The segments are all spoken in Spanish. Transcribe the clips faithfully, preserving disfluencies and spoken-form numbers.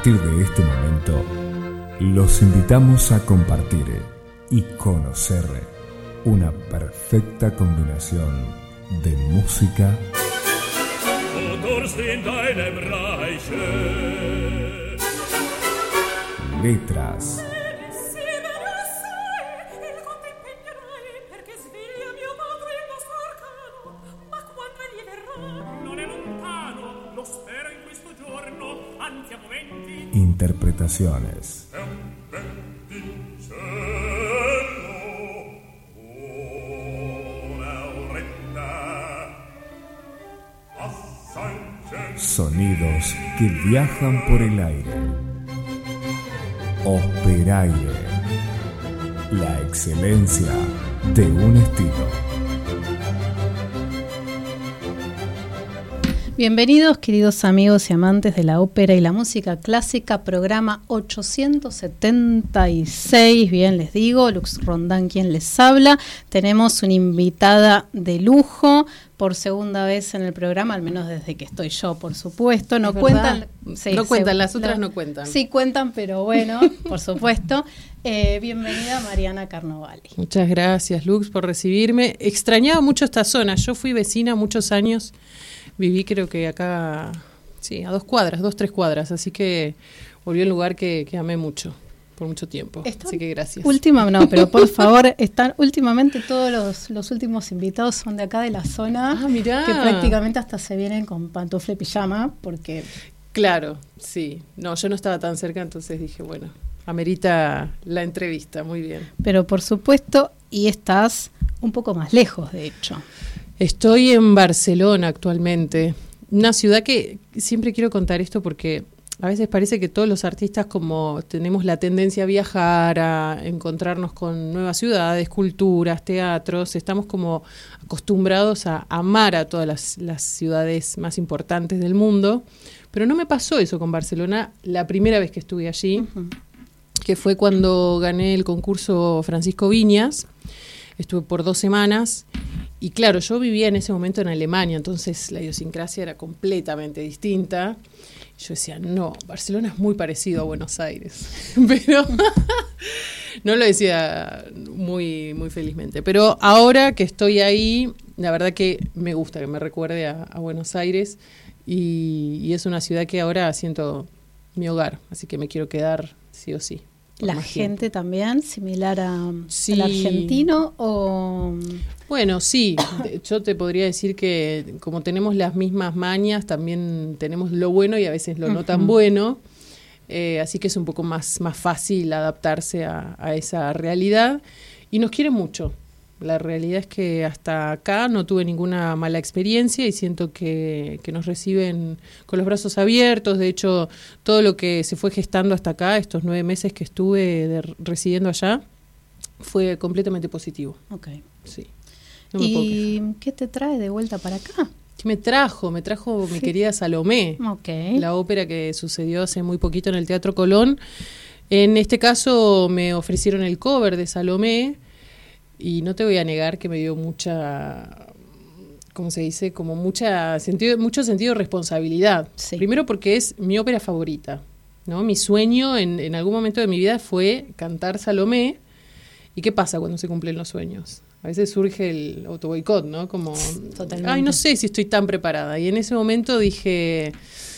partir de este momento, los invitamos a compartir y conocer una perfecta combinación de música, letras, interpretaciones. Sonidos que viajan por el aire. Operaire. La excelencia de un estilo. Bienvenidos, queridos amigos y amantes de la ópera y la música clásica, programa ochocientos setenta y seis, bien les digo, Lux Rondán quien les habla. Tenemos una invitada de lujo por segunda vez en el programa, al menos desde que estoy yo, por supuesto. No cuentan, sí, no cuentan, se, las otras la, no cuentan. Sí cuentan, pero bueno, por supuesto. Eh, bienvenida Mariana Carnovali. Muchas gracias, Lux, por recibirme. Extrañaba mucho esta zona. Yo fui vecina muchos años. Viví creo que acá, sí, a dos cuadras, dos, tres cuadras, así que volví a un lugar que, que amé mucho, por mucho tiempo, Está así que gracias. Última, no, pero por favor, están últimamente todos los, los últimos invitados son de acá de la zona, ah, mirá. que prácticamente hasta se vienen con pantufla y pijama, porque... Claro, sí, no, yo no estaba tan cerca, entonces dije, bueno, amerita la entrevista, muy bien. Pero por supuesto, y estás un poco más lejos, de hecho. Estoy en Barcelona actualmente, una ciudad que siempre quiero contar esto porque a veces parece que todos los artistas como tenemos la tendencia a viajar, a encontrarnos con nuevas ciudades, culturas, teatros, estamos como acostumbrados a amar a todas las, las ciudades más importantes del mundo, pero no me pasó eso con Barcelona la primera vez que estuve allí, uh-huh. que fue cuando gané el concurso Francisco Viñas, estuve por dos semanas. Y claro, yo vivía en ese momento en Alemania, entonces la idiosincrasia era completamente distinta. Yo decía, no, Barcelona es muy parecido a Buenos Aires. Pero no lo decía muy, muy felizmente. Pero ahora que estoy ahí, la verdad que me gusta que me recuerde a, a Buenos Aires. Y, y es una ciudad que ahora siento mi hogar, así que me quiero quedar sí o sí. ¿La gente tiempo. También similar a, sí. al argentino o...? Bueno, sí, yo te podría decir que como tenemos las mismas mañas, también tenemos lo bueno y a veces lo uh-huh. no tan bueno, eh, así que es un poco más, más fácil adaptarse a, a esa realidad y nos quiere mucho. La realidad es que hasta acá no tuve ninguna mala experiencia y siento que, que nos reciben con los brazos abiertos. De hecho, todo lo que se fue gestando hasta acá, estos nueve meses que estuve de, residiendo allá, fue completamente positivo. Okay. Sí. No ¿Y qué te trae de vuelta para acá? ¿Qué me trajo? Me trajo sí. mi querida Salomé, okay. la ópera que sucedió hace muy poquito en el Teatro Colón. En este caso me ofrecieron el cover de Salomé, y no te voy a negar que me dio mucha, ¿cómo se dice? Como mucha sentido, mucho sentido de responsabilidad. Sí. Primero porque es mi ópera favorita, ¿no? Mi sueño en, en algún momento de mi vida fue cantar Salomé. ¿Y qué pasa cuando se cumplen los sueños? A veces surge el autoboicot, ¿no? Como, totalmente. Ay, no sé si estoy tan preparada. Y en ese momento dije,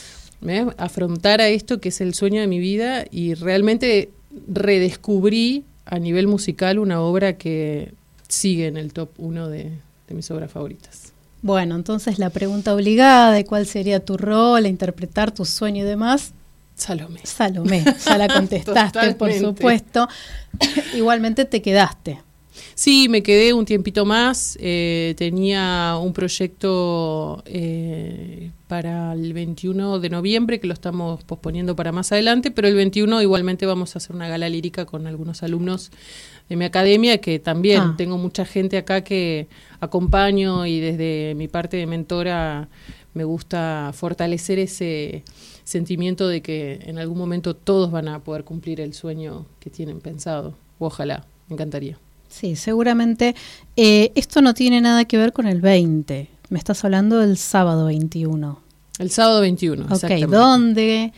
me voy a afrontar a esto que es el sueño de mi vida y realmente redescubrí a nivel musical una obra que sigue en el top uno de, de mis obras favoritas. Bueno, entonces la pregunta obligada de cuál sería tu rol, a interpretar tu sueño y demás. Salomé. Salomé, ya la contestaste, por supuesto. Igualmente te quedaste. Sí, me quedé un tiempito más. Eh, tenía un proyecto eh, para el veintiuno de noviembre, que lo estamos posponiendo para más adelante, pero el veintiuno igualmente vamos a hacer una gala lírica con algunos alumnos de mi academia, que también ah. tengo mucha gente acá que acompaño y desde mi parte de mentora me gusta fortalecer ese sentimiento de que en algún momento todos van a poder cumplir el sueño que tienen pensado. Ojalá, me encantaría. Sí, seguramente. Eh, esto no tiene nada que ver con el veinte. Me estás hablando del sábado veintiuno. El sábado veintiuno, okay, exactamente. ¿Dónde?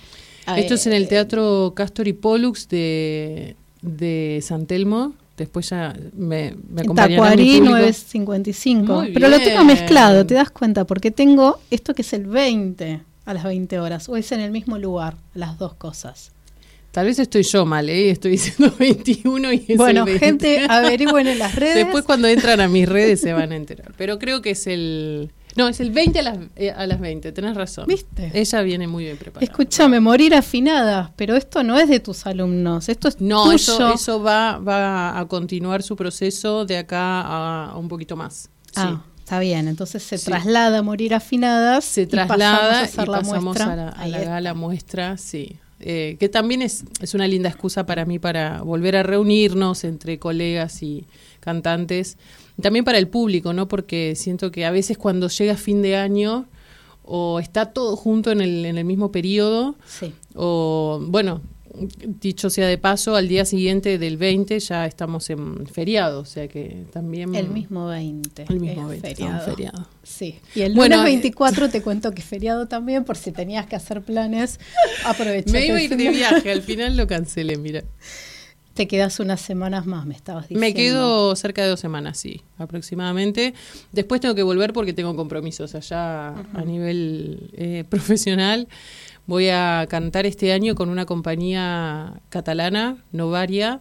Esto es en el Teatro Castor y Pollux de, de San Telmo. Después ya me, me acompañará Tacuarí mi público. nueve cincuenta y cinco. Muy Pero lo bien. tengo mezclado, ¿te das cuenta? Porque tengo esto que es el veinte a las veinte horas. O es en el mismo lugar, las dos cosas. Tal vez estoy yo mal, ¿eh? Estoy diciendo veintiuno y es Bueno, el veinte. gente, averigüen en las redes. Después cuando entran a mis redes se van a enterar. Pero creo que es el... No, es el veinte a las, eh, a las veinte, tenés razón. ¿Viste? Ella viene muy bien preparada. Escúchame, morir afinada, pero esto no es de tus alumnos, esto es No, tuyo. eso, eso va, va a continuar su proceso de acá a, a un poquito más. Ah, Sí. está bien, entonces se Sí. traslada a morir afinadas. Se y pasamos traslada a y hacer la pasamos muestra. a la, a Ahí la está. gala muestra, sí. Eh, que también es, es una linda excusa para mí para volver a reunirnos entre colegas y cantantes. Y también para el público, ¿no? Porque siento que a veces cuando llega fin de año o está todo junto en el, en el mismo periodo, Sí. o bueno, dicho sea de paso, al día siguiente del veinte ya estamos en feriado, o sea que también... El mismo veinte. El mismo es veinte, feriado. estamos feriado. Sí. Y el Bueno, lunes eh, veinticuatro te cuento que es feriado también, por si tenías que hacer planes, aprovecha. Me iba a ir de viaje, al final lo cancelé, mira. Te quedas unas semanas más, me estabas diciendo. Me quedo cerca de dos semanas, sí, aproximadamente. Después tengo que volver porque tengo compromisos allá uh-huh. a nivel eh, profesional. Voy a cantar este año con una compañía catalana, Novaria,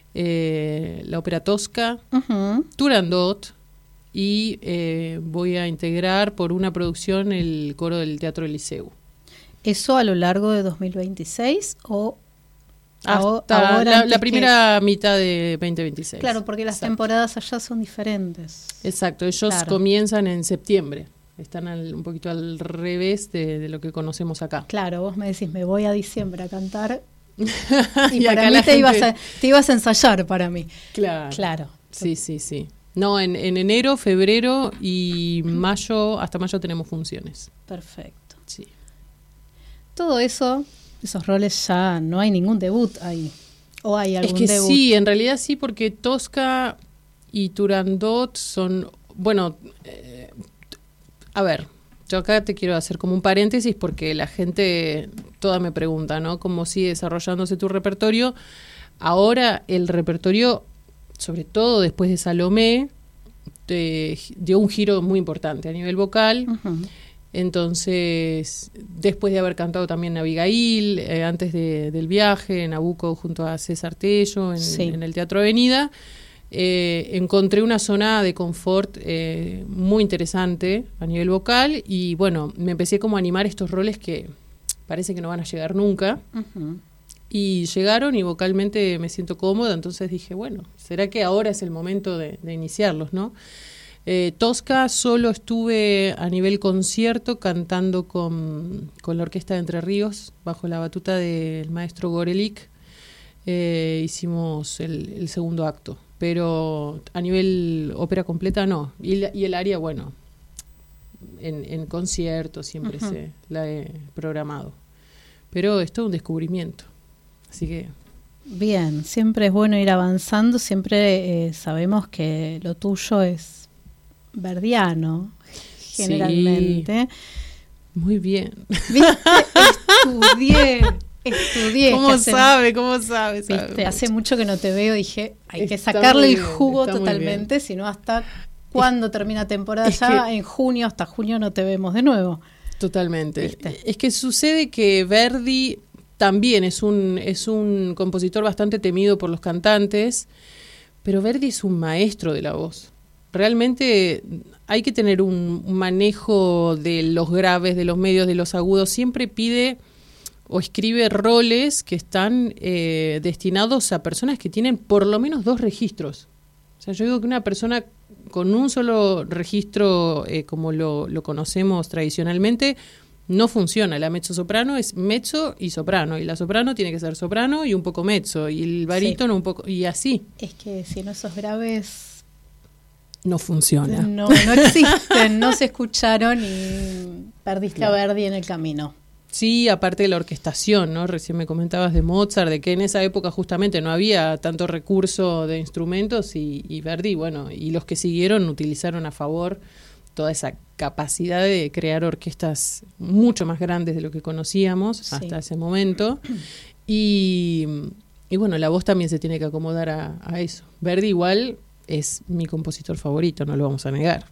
eh, la ópera Tosca, uh-huh. Turandot, y eh, voy a integrar por una producción el coro del Teatro del Liceu. ¿Eso a lo largo de dos mil veintiséis o...? Hasta ahora la, la primera que... mitad de veinte veintiséis. Claro, porque las Exacto. temporadas allá son diferentes. Exacto, ellos claro. comienzan en septiembre. Están al, un poquito al revés de, de lo que conocemos acá. Claro, vos me decís, me voy a diciembre a cantar y, y para mí te, gente... ibas a, te ibas a ensayar para mí. Claro. Claro. Sí, sí, sí. No, en, en enero, febrero y mayo, hasta mayo tenemos funciones. Perfecto. Sí. Todo eso... Esos roles ya no hay ningún debut ahí. ¿O hay algún debut? Es que debut? sí, en realidad sí, porque Tosca y Turandot son... Bueno, eh, a ver, yo acá te quiero hacer como un paréntesis porque la gente toda me pregunta, ¿no? ¿Cómo sigue desarrollándose tu repertorio? Ahora el repertorio, sobre todo después de Salomé, te dio un giro muy importante a nivel vocal. Uh-huh. Entonces, después de haber cantado también Abigail, eh, antes de, del viaje, Nabucco junto a César Tello, en, sí. en el Teatro Avenida, eh, encontré una zona de confort eh, muy interesante a nivel vocal y bueno, me empecé como a animar estos roles que parece que no van a llegar nunca. Uh-huh. Y llegaron y vocalmente me siento cómoda, entonces dije, bueno, ¿será que ahora es el momento de, de iniciarlos, no? Eh, Tosca solo estuve a nivel concierto cantando con, con la Orquesta de Entre Ríos bajo la batuta del maestro Gorelick. Eh, hicimos el, el segundo acto, pero a nivel ópera completa no. Y, la, y el área, bueno, en, en concierto siempre uh-huh. se la he programado. Pero es todo un descubrimiento, así que... Bien, siempre es bueno ir avanzando, siempre eh, sabemos que lo tuyo es verdiano, generalmente. Sí, muy bien. ¿Viste? Estudié, estudié. ¿Cómo hace, sabe? ¿Cómo sabe? Viste, sabe hace mucho que no te veo, dije, hay está que sacarle el bien, jugo totalmente, si no hasta cuando termina temporada es ya, que, en junio, hasta junio no te vemos de nuevo. Totalmente. ¿Viste? Es que sucede que Verdi también es un, es un compositor bastante temido por los cantantes, pero Verdi es un maestro de la voz. Realmente hay que tener un manejo de los graves, de los medios, de los agudos. Siempre pide o escribe roles que están eh, destinados a personas que tienen por lo menos dos registros. O sea, yo digo que una persona con un solo registro, eh, como lo, lo conocemos tradicionalmente, no funciona. La mezzosoprano es mezzo y soprano, y la soprano tiene que ser soprano y un poco mezzo, y el barítono sí. un poco, y así. Es que si no esos graves... No funciona. No, no existen, no se escucharon y perdiste claro. a Verdi en el camino. Sí, aparte de la orquestación, ¿no? Recién me comentabas de Mozart, de que en esa época justamente no había tanto recurso de instrumentos y, y Verdi, bueno, y los que siguieron utilizaron a favor toda esa capacidad de crear orquestas mucho más grandes de lo que conocíamos sí. hasta ese momento. Y, y bueno, la voz también se tiene que acomodar a, a eso. Verdi igual es mi compositor favorito, no lo vamos a negar.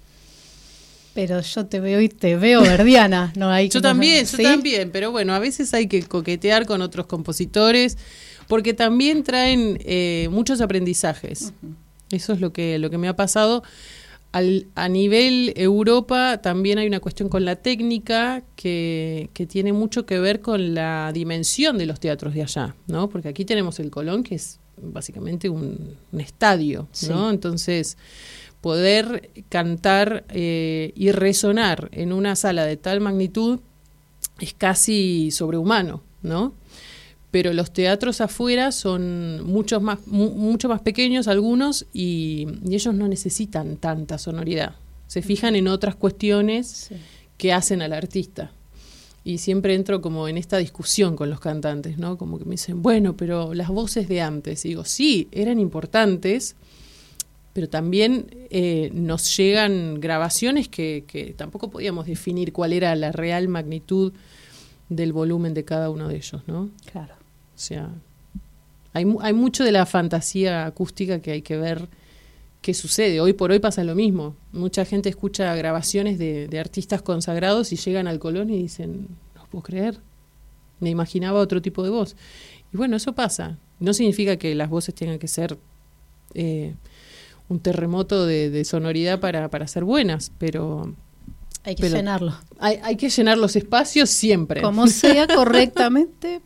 Pero yo te veo y te veo verdiana, no hay. Yo también, ¿sí? yo también, pero bueno, a veces hay que coquetear con otros compositores, porque también traen eh, muchos aprendizajes. Uh-huh. Eso es lo que, lo que me ha pasado. Al, a nivel Europa también hay una cuestión con la técnica que, que tiene mucho que ver con la dimensión de los teatros de allá, ¿no? Porque aquí tenemos el Colón, que es básicamente un, un estadio, sí. ¿no? Entonces, poder cantar eh, y resonar en una sala de tal magnitud es casi sobrehumano, ¿no? Pero los teatros afuera son muchos más, mu- mucho más pequeños algunos y, y ellos no necesitan tanta sonoridad. Se fijan en otras cuestiones sí. que hacen al artista. Y siempre entro como en esta discusión con los cantantes, ¿no? Como que me dicen, bueno, pero las voces de antes. Y digo, sí, eran importantes, pero también eh, nos llegan grabaciones que, que tampoco podíamos definir cuál era la real magnitud del volumen de cada uno de ellos, ¿no? Claro. O sea, hay, hay mucho de la fantasía acústica que hay que ver qué sucede. Hoy por hoy pasa lo mismo. Mucha gente escucha grabaciones de, de artistas consagrados y llegan al Colón y dicen, no puedo creer, me imaginaba otro tipo de voz. Y bueno, eso pasa. No significa que las voces tengan que ser eh, un terremoto de, de sonoridad para, para ser buenas, pero... Hay que pero llenarlo. Hay, hay que llenar los espacios siempre. Como sea correctamente...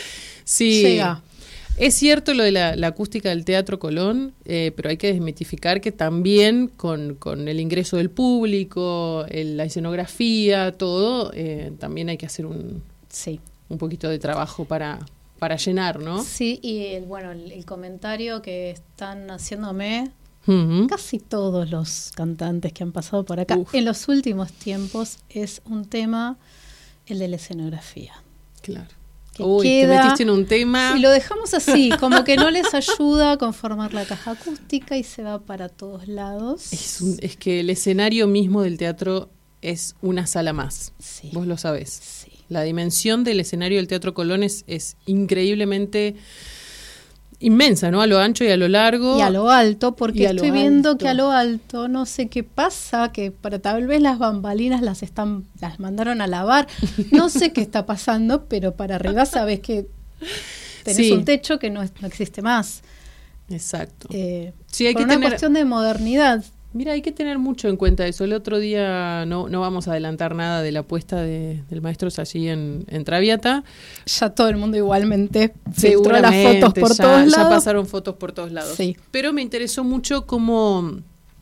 Sí, llega. Es cierto lo de la, la acústica del Teatro Colón, eh, pero hay que desmitificar que también con, con el ingreso del público, el, la escenografía, todo, eh, también hay que hacer un, sí. un poquito de trabajo para, para llenar, ¿no? Sí, y el, bueno, el, el comentario que están haciéndome uh-huh. casi todos los cantantes que han pasado por acá Uf. en los últimos tiempos es un tema, el de la escenografía. Claro. Que Uy, queda, te metiste en un tema. Y lo dejamos así, como que no les ayuda a conformar la caja acústica y se va para todos lados. Es, un, es que el escenario mismo del teatro es una sala más. Sí. Vos lo sabés. Sí. La dimensión del escenario del Teatro Colón es, es increíblemente inmensa, ¿no? A lo ancho y a lo largo. Y a lo alto, porque estoy viendo alto. que a lo alto, no sé qué pasa, que para tal vez las bambalinas las están, las mandaron a lavar, no sé qué está pasando, pero para arriba sabes que tenés sí. un techo que no, es, no existe más. Exacto. Eh, sí, hay por que una tener... cuestión de modernidad. Mira, hay que tener mucho en cuenta eso. El otro día, no, no vamos a adelantar nada de la apuesta de, del maestro allí en, en Traviata. Ya todo el mundo igualmente filtró las fotos por ya, todos lados. Ya pasaron fotos por todos lados. Sí. Pero me interesó mucho cómo,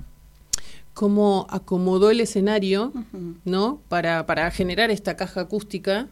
cómo acomodó el escenario, uh-huh. ¿no? Para, para generar esta caja acústica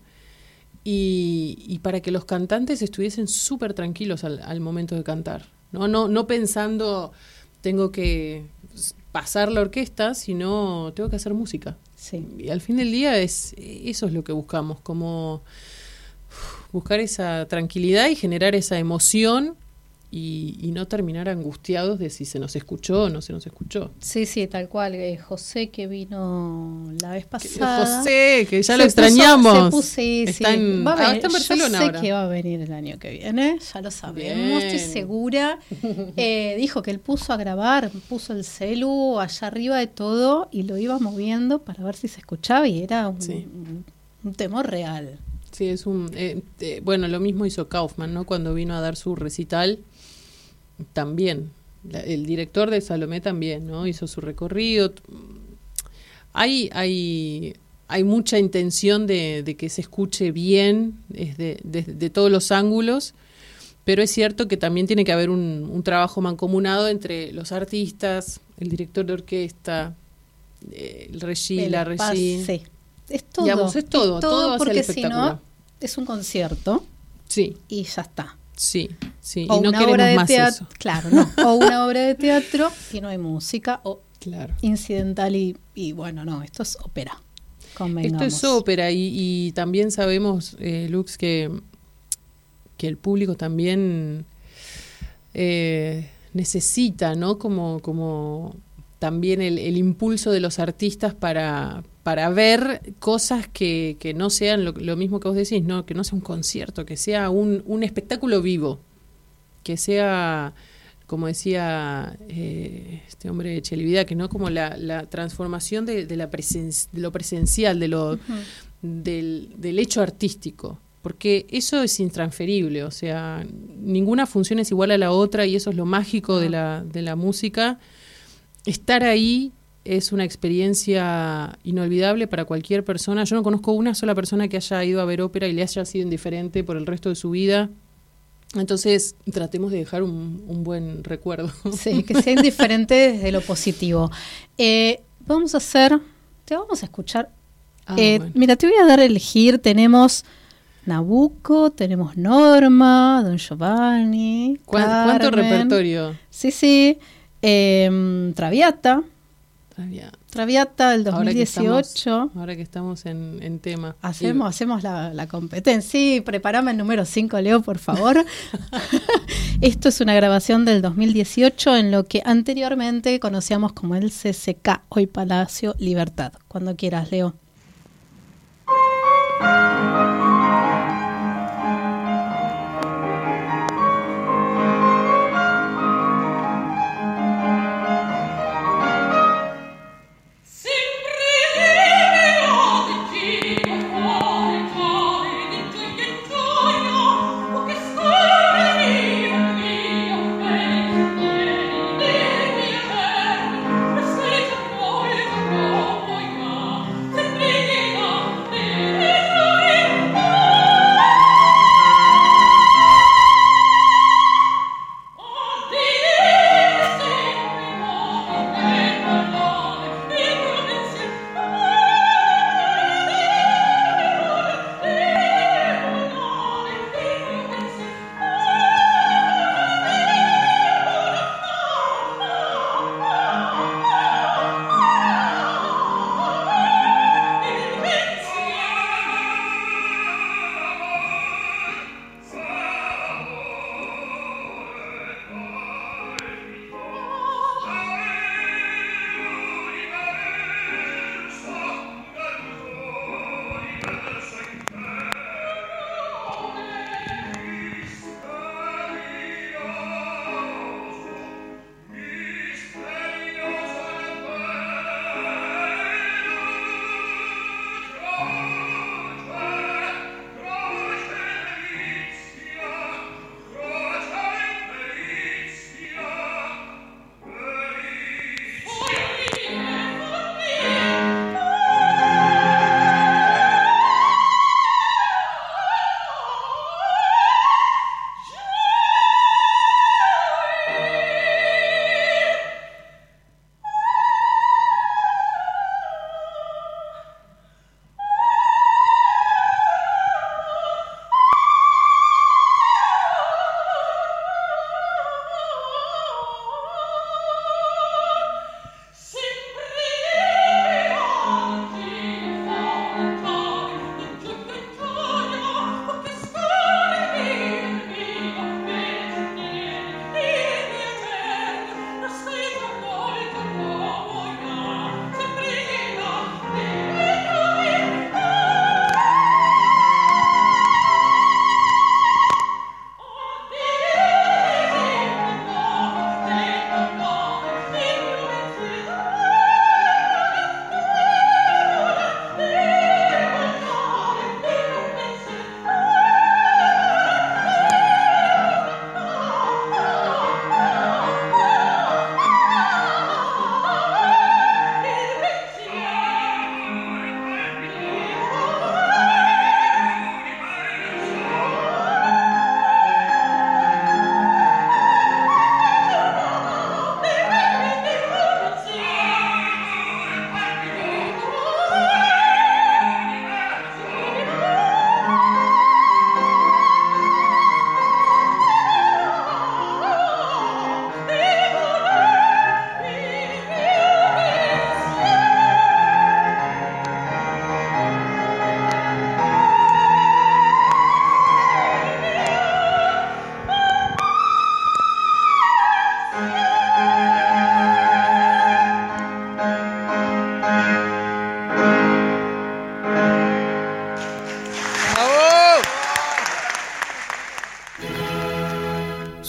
y, y para que los cantantes estuviesen súper tranquilos al, al momento de cantar. No, no, no pensando, tengo que pasar la orquesta, sino tengo que hacer música. Sí. Y al fin del día es eso es lo que buscamos, como buscar esa tranquilidad y generar esa emoción y, y no terminar angustiados de si se nos escuchó o no se nos escuchó. Sí, sí, tal cual. Eh, José, que vino la vez pasada. José, que ya lo extrañamos. Puso, se puso, sí, está sí. en, va a venir, ah, está en Barcelona yo sé ahora. que va a venir el año que viene, ya lo sabemos, Bien. estoy segura. Eh, dijo que él puso a grabar, puso el celu allá arriba de todo y lo iba moviendo para ver si se escuchaba y era un, sí. un, un temor real. Sí, es un... Eh, eh, bueno, lo mismo hizo Kaufman, ¿no? Cuando vino a dar su recital, también. La, el director de Salomé también, ¿no? Hizo su recorrido. Hay, hay, hay mucha intención de, de que se escuche bien desde de, de, de todos los ángulos, pero es cierto que también tiene que haber un, un trabajo mancomunado entre los artistas, el director de orquesta, eh, el regi, la regi. Sí. Es todo, Digamos, es todo, es todo, todo hacia porque el si espectáculo. no, es un concierto Sí. y ya está. Sí, sí. O y no una queremos obra de más teatro, eso. claro, no. O una obra de teatro y no hay música, o Claro. incidental y, y bueno, no, esto es ópera. Convengamos. Esto es ópera y, y también sabemos, eh, Lux, que, que el público también eh, necesita, ¿no? Como, como también el, el impulso de los artistas para, para ver cosas que, que no sean lo, lo mismo que vos decís, no, que no sea un concierto, que sea un, un espectáculo vivo, que sea, como decía eh, este hombre de Chelivida, que no como la, la transformación de, de, la presen, de lo presencial, de lo, uh-huh. del, del hecho artístico, porque eso es intransferible, o sea, ninguna función es igual a la otra y eso es lo mágico uh-huh. de la, de la música. Estar ahí es una experiencia inolvidable para cualquier persona. Yo no conozco una sola persona que haya ido a ver ópera y le haya sido indiferente por el resto de su vida. Entonces, tratemos de dejar un, un buen recuerdo. Sí, que sea indiferente desde lo positivo. Eh, vamos a hacer, te vamos a escuchar. Ah, eh, bueno. Mira, te voy a dar a elegir. Tenemos Nabucco, tenemos Norma, Don Giovanni. ¿Cuánto repertorio? Sí, sí. Eh, Traviata. Traviata. Traviata del dos mil dieciocho. Ahora que estamos, ahora que estamos en, en tema. Hacemos, sí. hacemos la, la competencia. Sí, prepárame el número cinco, Leo, por favor. Esto es una grabación del dos mil dieciocho en lo que anteriormente conocíamos como el C C K, hoy Palacio Libertad. Cuando quieras, Leo. Thank you.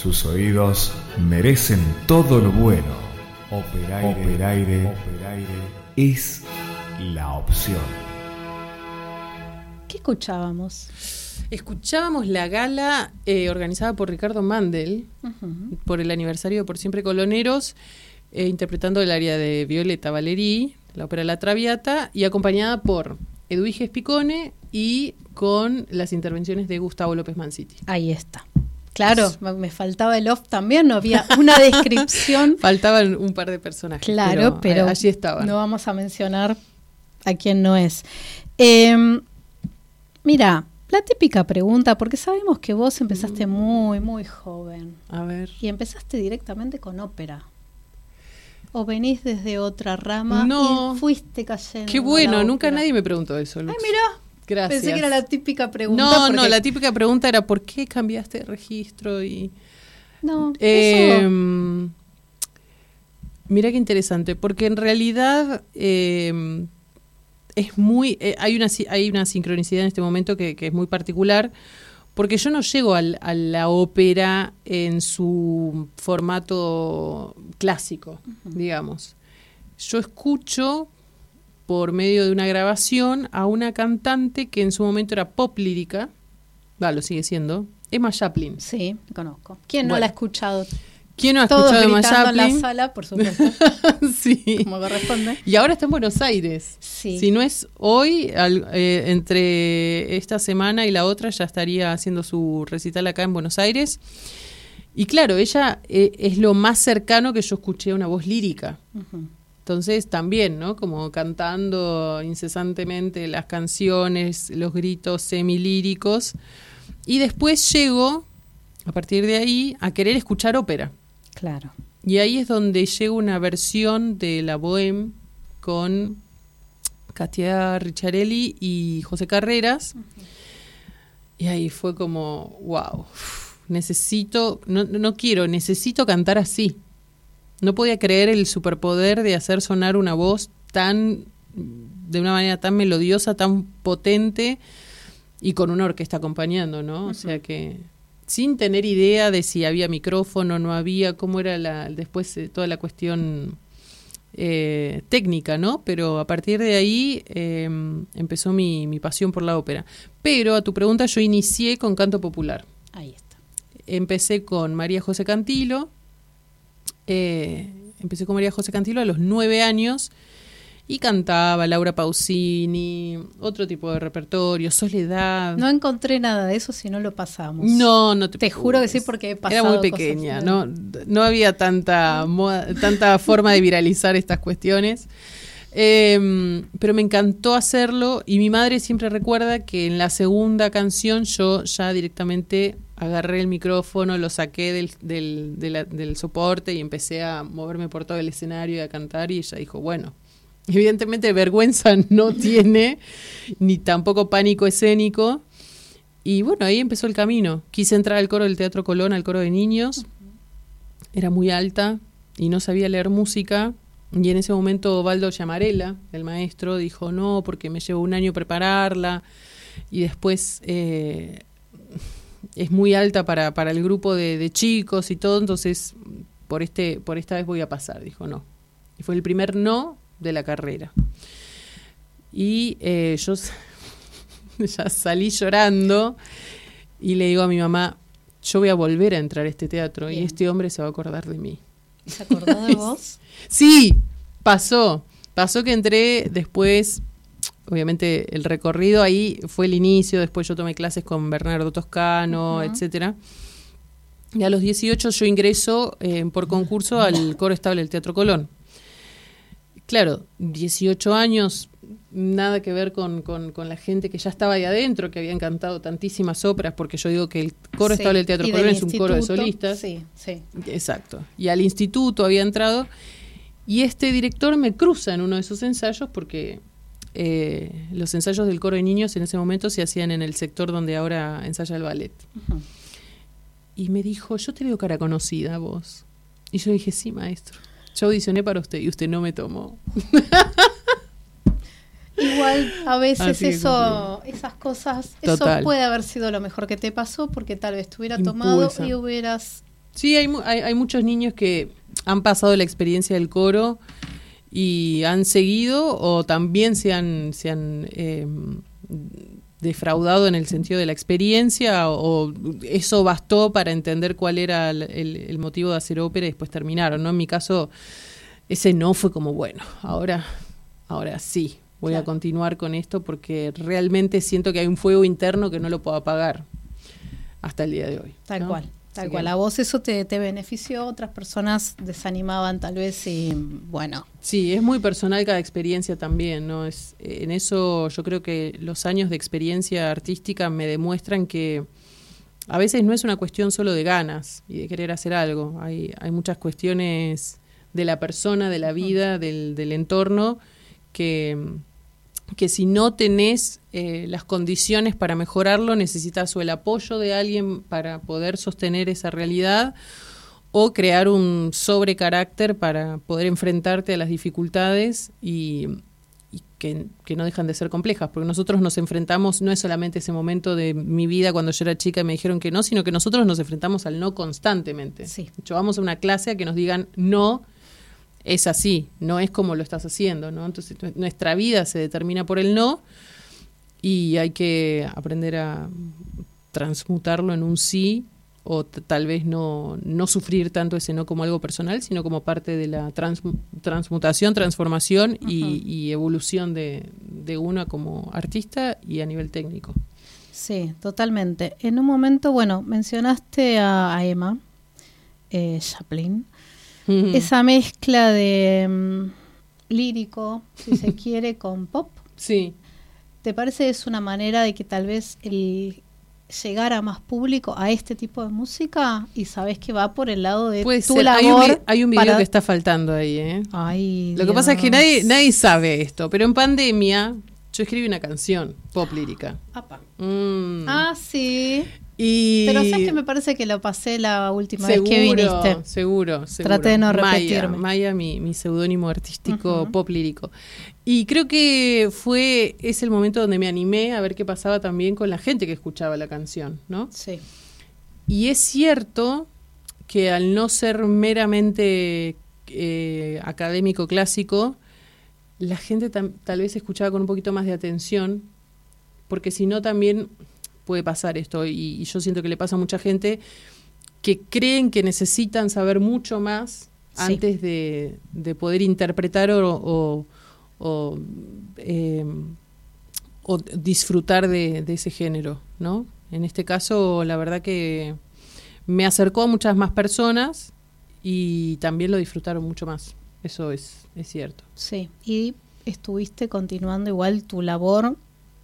Sus oídos merecen todo lo bueno. Operaire, Operaire, Operaire es la opción. ¿Qué escuchábamos? Escuchábamos la gala eh, organizada por Ricardo Mandel uh-huh. por el aniversario de Por Siempre Coloneros, eh, interpretando el aria de Violeta Valerí, la ópera La Traviata, y acompañada por Edwige Spicone y con las intervenciones de Gustavo López Manciti. Ahí está. Claro, me faltaba el off también, no había una descripción. Faltaban un par de personajes. Claro, pero, pero allí estaban. No vamos a mencionar a quién no es. Eh, mira, la típica pregunta, porque sabemos que vos empezaste muy, muy joven. A ver. Y empezaste directamente con ópera. ¿O venís desde otra rama no. y fuiste cayendo? Qué bueno, nunca nadie me preguntó eso, Lux. Ay, mira. Gracias. Pensé que era la típica pregunta. No, porque... no, la típica pregunta era ¿por qué cambiaste de registro? Y no, eh, eso... Mira qué interesante, porque en realidad eh, es muy, eh, hay una hay una sincronicidad en este momento que, que es muy particular, porque yo no llego al, a la ópera en su formato clásico, uh-huh. digamos. Yo escucho por medio de una grabación a una cantante que en su momento era pop lírica, va, lo sigue siendo, Emma Chaplin. Sí, conozco. ¿Quién no bueno. la ha escuchado? ¿Quién no ha Todos escuchado a Emma Chaplin? En la sala, por supuesto. Sí. Como corresponde. Y ahora está en Buenos Aires. Sí. Si no es hoy, al, eh, entre esta semana y la otra ya estaría haciendo su recital acá en Buenos Aires. Y claro, ella eh, es lo más cercano que yo escuché a una voz lírica. Uh-huh. Entonces también, ¿no? Como cantando incesantemente las canciones, los gritos semilíricos. Y después llego, a partir de ahí, a querer escuchar ópera. Claro. Y ahí es donde llega una versión de la Bohème con Katia Ricciarelli y José Carreras. Uh-huh. Y ahí fue como, wow, necesito, no, no quiero, necesito cantar así. No podía creer el superpoder de hacer sonar una voz tan, de una manera tan melodiosa, tan potente y con una orquesta acompañando, ¿no? Uh-huh. O sea que sin tener idea de si había micrófono, no había, cómo era la después eh, toda la cuestión eh, técnica, ¿no? Pero a partir de ahí eh, empezó mi, mi pasión por la ópera. Pero a tu pregunta, yo inicié con canto popular. Ahí está. Empecé con María José Cantilo. Eh, empecé con María José Cantilo a los nueve años y cantaba Laura Pausini, otro tipo de repertorio, Soledad. No encontré nada de eso si no lo pasamos. No, no te Te juro que sí, porque he pasado. Era muy pequeña, no, no había tanta moda, tanta forma de viralizar estas cuestiones. Eh, pero me encantó hacerlo y mi madre siempre recuerda que en la segunda canción yo ya directamente agarré el micrófono, lo saqué del, del, de la, del soporte y empecé a moverme por todo el escenario y a cantar y ella dijo, bueno, evidentemente vergüenza no tiene, ni tampoco pánico escénico. Y bueno, ahí empezó el camino. Quise entrar al coro del Teatro Colón, al coro de niños. Era muy alta y no sabía leer música. Y en ese momento Baldo Llamarela, el maestro, dijo no, porque me llevó un año prepararla. Y después eh, es muy alta para, para el grupo de, de chicos y todo. Entonces, por, este, por esta vez voy a pasar. Dijo no. Y fue el primer no de la carrera. Y eh, yo ya salí llorando y le digo a mi mamá, yo voy a volver a entrar a este teatro. Bien. Y este hombre se va a acordar de mí. ¿Se acordó de vos? Sí, pasó. Pasó que entré después, obviamente el recorrido ahí fue el inicio, después yo tomé clases con Bernardo Toscano, uh-huh. etcétera. Y a los dieciocho yo ingreso eh, por concurso al coro estable del Teatro Colón. Claro, dieciocho años, nada que ver con, con, con la gente que ya estaba ahí adentro, que habían cantado tantísimas óperas, porque yo digo que el coro sí, estable del Teatro Colón es un coro de solistas. Sí, sí. Exacto. Y al instituto había entrado, y este director me cruza en uno de sus ensayos, porque eh, los ensayos del coro de niños en ese momento se hacían en el sector donde ahora ensaya el ballet. Uh-huh. Y me dijo, yo te veo cara conocida vos. Y yo dije, sí, maestro. Yo audicioné para usted y usted no me tomó. Igual a veces eso, esas cosas, Total. Eso puede haber sido lo mejor que te pasó porque tal vez te hubiera Impulsa. tomado y hubieras Sí, hay, hay, hay muchos niños que han pasado la experiencia del coro y han seguido o también se han, se han eh, defraudado en el sentido de la experiencia o, o eso bastó para entender cuál era el, el, el motivo de hacer ópera y después terminaron, ¿no? En mi caso, ese no fue como, bueno, ahora, ahora sí, voy claro. a continuar con esto porque realmente siento que hay un fuego interno que no lo puedo apagar hasta el día de hoy. Tal ¿no? cual. Tal Así cual, que, a vos eso te, te benefició, otras personas desanimaban tal vez y bueno. Sí, es muy personal cada experiencia también, ¿no? Es, en eso yo creo que los años de experiencia artística me demuestran que a veces no es una cuestión solo de ganas y de querer hacer algo, hay, hay muchas cuestiones de la persona, de la vida, del, del entorno, que... que si no tenés eh, las condiciones para mejorarlo, necesitas o el apoyo de alguien para poder sostener esa realidad o crear un sobrecarácter para poder enfrentarte a las dificultades y, y que, que no dejan de ser complejas, porque nosotros nos enfrentamos, no es solamente ese momento de mi vida cuando yo era chica y me dijeron que no, sino que nosotros nos enfrentamos al no constantemente. Sí. De hecho, vamos a una clase a que nos digan no, es así, no es como lo estás haciendo, ¿no? Entonces nuestra vida se determina por el no y hay que aprender a transmutarlo en un sí o t- tal vez no, no sufrir tanto ese no como algo personal, sino como parte de la trans- transmutación, transformación y, uh-huh. y evolución de, de uno como artista y a nivel técnico. Sí, totalmente. En un momento, bueno, mencionaste a, a Emma eh, Chaplin. Mm. Esa mezcla de um, lírico, si se quiere, con pop. Sí. ¿Te parece es una manera de que tal vez el llegar a más público a este tipo de música y sabes que va por el lado de Puede tu ser. labor? Hay un, hay un video para... que está faltando ahí, ¿eh? Ay, Lo Dios. que pasa es que nadie, nadie sabe esto, pero en pandemia yo escribí una canción pop lírica. Apa. Mm. Ah, sí. Y pero sabes que me parece que lo pasé la última seguro, vez que viniste. Seguro, seguro. Traté de no repetirme. Maya, Maya mi, mi seudónimo artístico uh-huh. pop lírico. Y creo que fue es el momento donde me animé a ver qué pasaba también con la gente que escuchaba la canción, ¿no? Sí. Y es cierto que al no ser meramente eh, académico clásico, la gente tam- tal vez escuchaba con un poquito más de atención, porque si no también puede pasar esto, y, y yo siento que le pasa a mucha gente que creen que necesitan saber mucho más sí. antes de, de poder interpretar o, o, o, eh, o disfrutar de, de ese género, ¿no? En este caso, la verdad que me acercó a muchas más personas y también lo disfrutaron mucho más. Eso es, es cierto. Sí, y estuviste continuando igual tu labor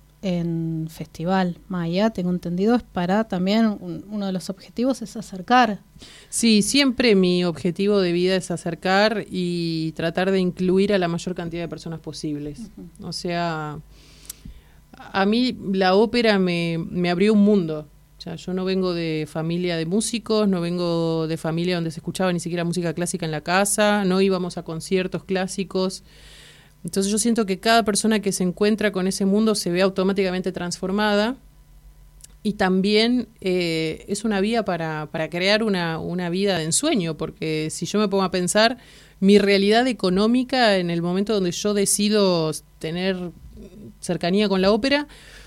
en Festival Maya, tengo entendido, es para también un, uno de los objetivos es acercar. Sí, siempre mi objetivo de vida es acercar y tratar de incluir a la mayor cantidad de personas posibles. Uh-huh. O sea, a mí la ópera me, me abrió un mundo. O sea, yo no vengo de familia de músicos, no vengo de familia donde se escuchaba ni siquiera música clásica en la casa, no íbamos a conciertos clásicos. Entonces yo siento que cada persona que se encuentra con ese mundo se ve automáticamente transformada y también eh, es una vía para, para crear una, una vida de ensueño, porque si yo me pongo a pensar, mi realidad económica en el momento donde yo decido tener cercanía con la ópera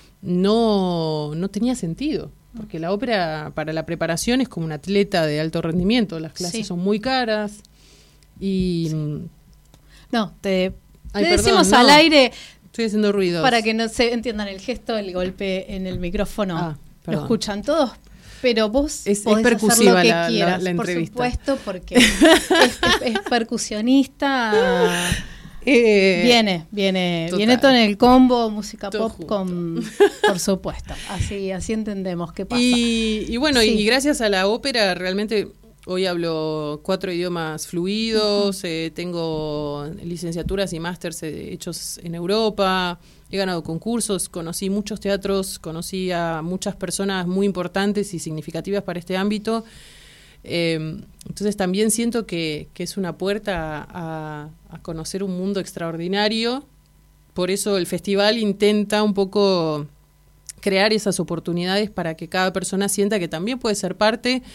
no, no tenía sentido, porque la ópera para la preparación es como un atleta de alto rendimiento, las clases sí. son muy caras y... Sí. No, te... Ay, Le perdón, decimos no, al aire estoy haciendo ruidos para que no se entiendan el gesto, el golpe en el micrófono. Ah, lo escuchan todos, pero vos es, podés es percusiva hacer lo que la, quieras, la, la entrevista. por supuesto, porque es, es, es percusionista. Eh, viene, viene, total. viene todo en el combo, música todo pop con, por supuesto. Así, así entendemos qué pasa. Y, y bueno, sí. y gracias a la ópera realmente. Hoy hablo cuatro idiomas fluidos, uh-huh. eh, tengo licenciaturas y másters hechos en Europa, he ganado concursos, conocí muchos teatros, conocí a muchas personas muy importantes y significativas para este ámbito. Eh, entonces también siento que, que es una puerta a, a conocer un mundo extraordinario. Por eso el festival intenta un poco crear esas oportunidades para que cada persona sienta que también puede ser parte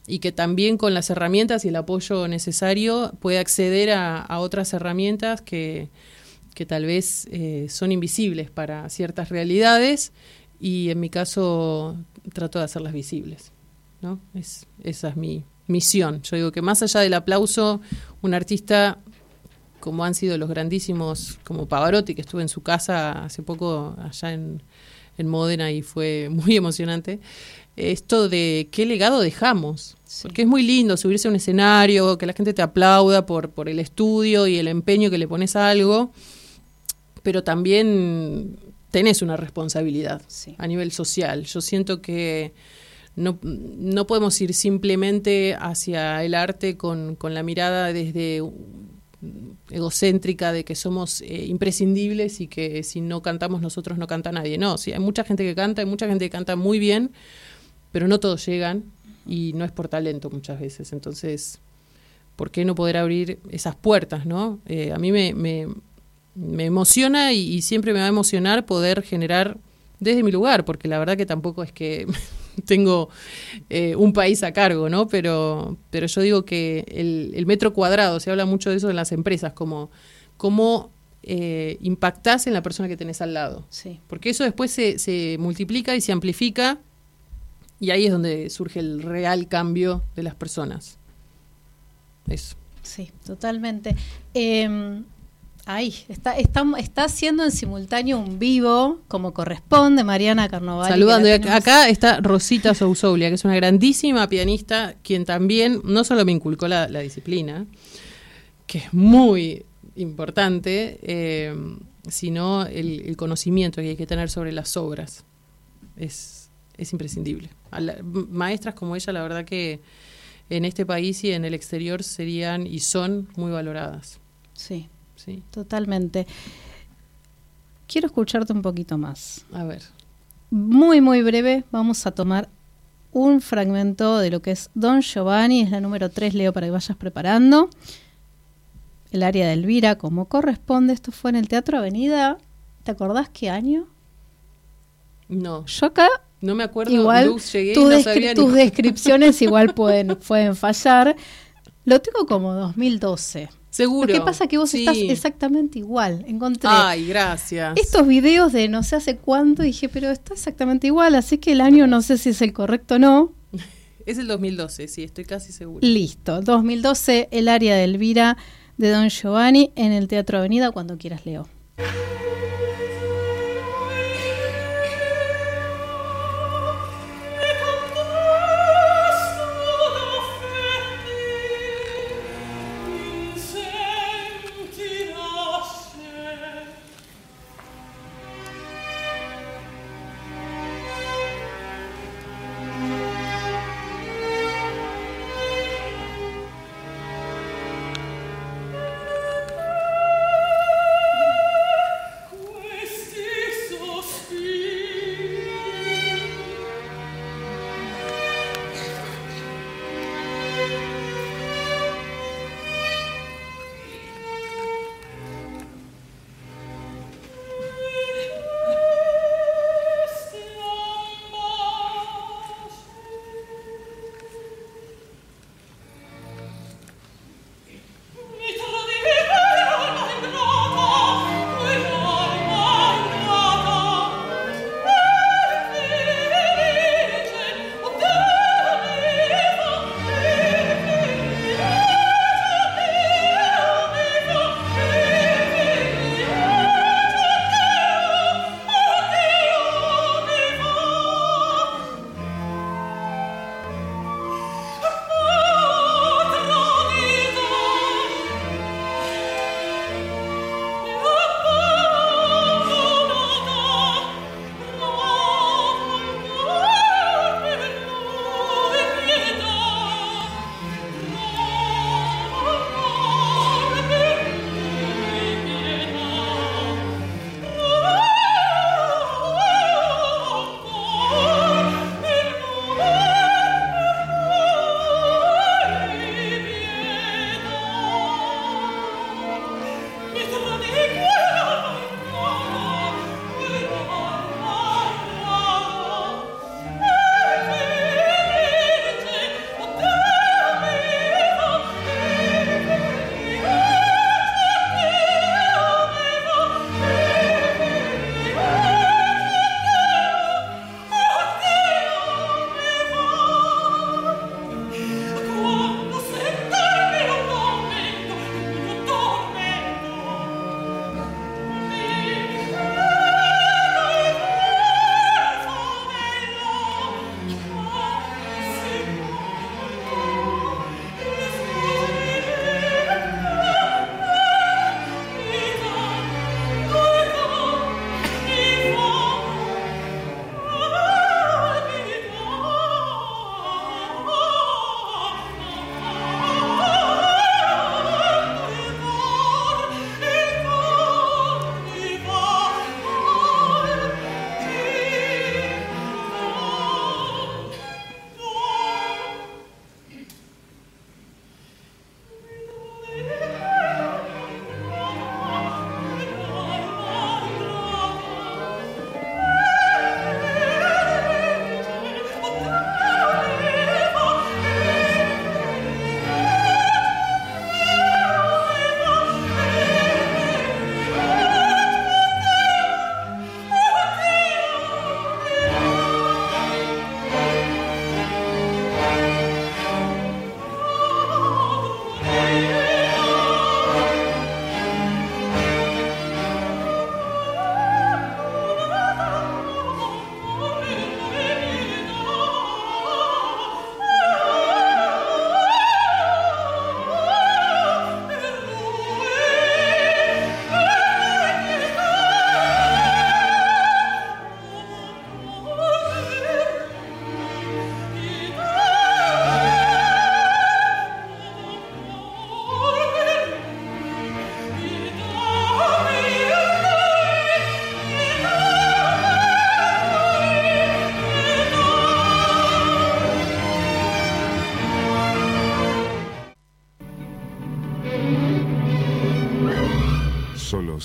y que también con las herramientas y el apoyo necesario puede acceder a, a otras herramientas que, que tal vez eh, son invisibles para ciertas realidades, y en mi caso trato de hacerlas visibles, ¿no? Es, esa es mi misión. Yo digo que más allá del aplauso, un artista como han sido los grandísimos, como Pavarotti, que estuve en su casa hace poco allá en, en Módena y fue muy emocionante, esto de qué legado dejamos. Sí. Porque es muy lindo subirse a un escenario, que la gente te aplauda por, por el estudio y el empeño que le pones a algo, pero también tenés una responsabilidad, sí, a nivel social. Yo siento que no, no podemos ir simplemente hacia el arte con, con la mirada desde egocéntrica de que somos eh, imprescindibles y que si no cantamos nosotros no canta nadie. No, sí, hay mucha gente que canta, hay mucha gente que canta muy bien, pero no todos llegan y no es por talento muchas veces. Entonces, ¿por qué no poder abrir esas puertas, no? Eh, a mí me, me, me emociona y, y siempre me va a emocionar poder generar desde mi lugar, porque la verdad que tampoco es que tengo eh, un país a cargo, ¿no? Pero, pero yo digo que el, el metro cuadrado, se habla mucho de eso en las empresas, como cómo eh, impactás en la persona que tenés al lado. Sí. Porque eso después se, se multiplica y se amplifica, y ahí es donde surge el real cambio de las personas. Eso. Sí, totalmente. Eh, Ahí, está, está, está haciendo en simultáneo un vivo, como corresponde, Mariana Carnovali. Saludando. Y acá, acá está Rosita Sousoulia, que es una grandísima pianista, quien también no solo me inculcó la, la disciplina, que es muy importante, eh, sino el, el conocimiento que hay que tener sobre las obras. Es, es imprescindible. A la, maestras como ella, la verdad que en este país y en el exterior serían y son muy valoradas. Sí. Sí. Totalmente. Quiero escucharte un poquito más. A ver. Muy, muy breve, vamos a tomar un fragmento de lo que es Don Giovanni, es la número tres, Leo, para que vayas preparando. El área de Elvira, como corresponde. Esto fue en el Teatro Avenida. ¿Te acordás qué año? No. Yo acá... No me acuerdo. Igual Luz, llegué tu y no descri- sabía tus ni... descripciones igual pueden, pueden fallar. Lo tengo como dos mil doce. Seguro. Lo que pasa es que vos sí. estás exactamente igual. Encontré Ay, gracias. estos videos de no sé hace cuánto y dije, pero está exactamente igual, así que el año no sé si es el correcto o no. Es el dos mil doce, sí, estoy casi segura. Listo, dos mil doce, el área de Elvira de Don Giovanni en el Teatro Avenida, cuando quieras, Leo.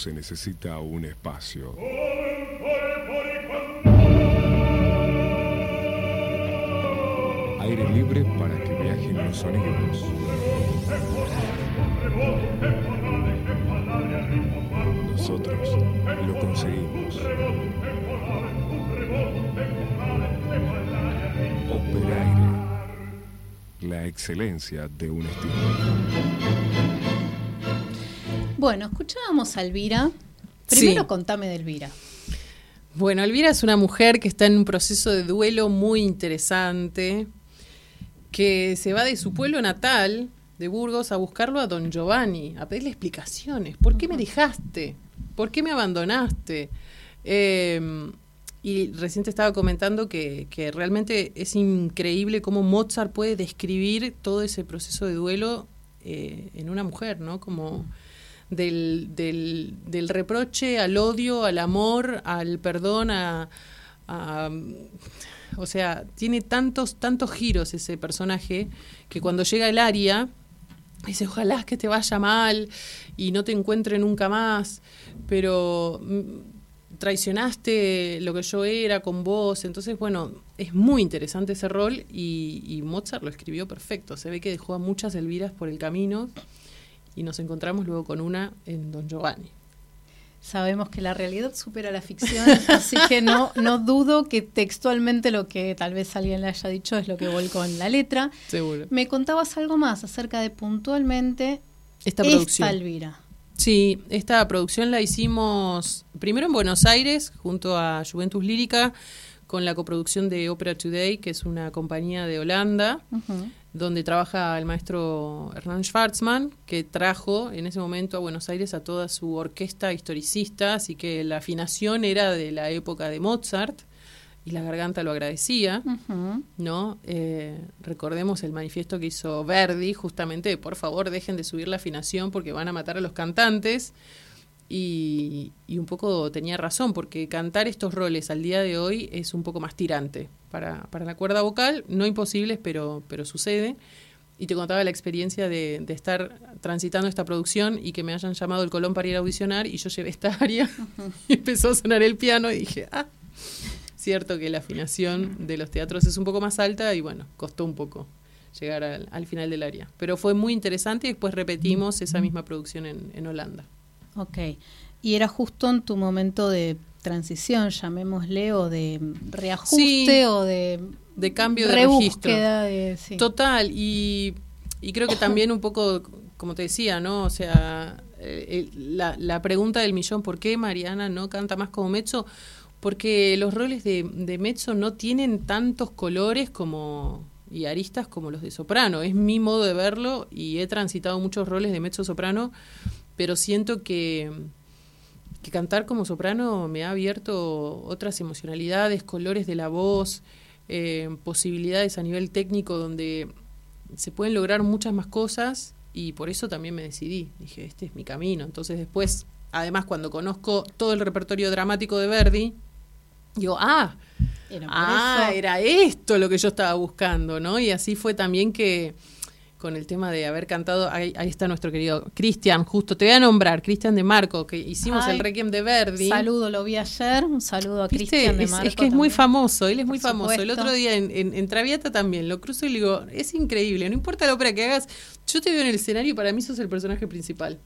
se necesita un espacio. Aire libre para que viajen los sonidos. Nosotros lo conseguimos. Ópera Aire. La excelencia de un estilo. Bueno, escuchábamos a Elvira. Primero Sí. contame de Elvira. Bueno, Elvira es una mujer que está en un proceso de duelo muy interesante, que se va de su pueblo natal, de Burgos, a buscarlo a don Giovanni, a pedirle explicaciones. ¿Por qué me dejaste? ¿Por qué me abandonaste? Eh, y recién te estaba comentando que, que realmente es increíble cómo Mozart puede describir todo ese proceso de duelo eh, en una mujer, ¿no? Como del, del, del reproche al odio, al amor, al perdón, a, a o sea, tiene tantos, tantos giros ese personaje que cuando llega el aria dice, ojalá que te vaya mal y no te encuentre nunca más, pero mm, traicionaste lo que yo era con vos. Entonces, bueno, es muy interesante ese rol y, y Mozart lo escribió perfecto. Se ve que dejó a muchas Elviras por el camino y nos encontramos luego con una en Don Giovanni. Sabemos que la realidad supera la ficción, así que no, no dudo que textualmente lo que tal vez alguien le haya dicho es lo que volcó en la letra. Seguro. Me contabas algo más acerca de puntualmente Esta esta producción. Elvira. Sí, esta producción la hicimos primero en Buenos Aires, junto a Juventus Lírica, con la coproducción de Opera Today, que es una compañía de Holanda, Uh-huh. donde trabaja el maestro Hernán Schwarzman, que trajo en ese momento a Buenos Aires a toda su orquesta historicista, así que la afinación era de la época de Mozart, y la garganta lo agradecía, Uh-huh. ¿no? Eh, recordemos el manifiesto que hizo Verdi, justamente, de, por favor, dejen de subir la afinación porque van a matar a los cantantes, y, y un poco tenía razón, porque cantar estos roles al día de hoy es un poco más tirante para, para la cuerda vocal, no imposibles, pero, pero sucede. Y te contaba la experiencia de, de estar transitando esta producción y que me hayan llamado el Colón para ir a audicionar, y yo llevé esta aria uh-huh. y empezó a sonar el piano y dije, ah, cierto que la afinación de los teatros es un poco más alta y bueno, costó un poco llegar al, al final del aria. Pero fue muy interesante y después repetimos esa misma producción en, en Holanda. Ok, y era justo en tu momento de transición, llamémosle, o de reajuste, sí, o de... de cambio de registro. De, sí. Total, y, y creo que también un poco, como te decía, ¿no? O sea, eh, la, la pregunta del millón, ¿por qué Mariana no canta más como mezzo? Porque los roles de, de mezzo no tienen tantos colores como y aristas como los de soprano. Es mi modo de verlo y he transitado muchos roles de mezzo-soprano, pero siento que, que cantar como soprano me ha abierto otras emocionalidades, colores de la voz, eh, posibilidades a nivel técnico donde se pueden lograr muchas más cosas, y por eso también me decidí. Dije, este es mi camino. Entonces después, además, cuando conozco todo el repertorio dramático de Verdi, digo, ah, era, ah, era esto lo que yo estaba buscando, ¿no? Y así fue también que con el tema de haber cantado, ahí, ahí está nuestro querido Cristian, justo te voy a nombrar, Cristian de Marco, que hicimos Ay, el Requiem de Verdi. Saludo, lo vi ayer, un saludo a Cristian de Marco. Es, es que es también muy famoso, él es muy Por famoso. Supuesto. El otro día en, en, en Traviata también, lo cruzo y le digo, es increíble, no importa la ópera que hagas, yo te veo en el escenario y para mí sos el personaje principal.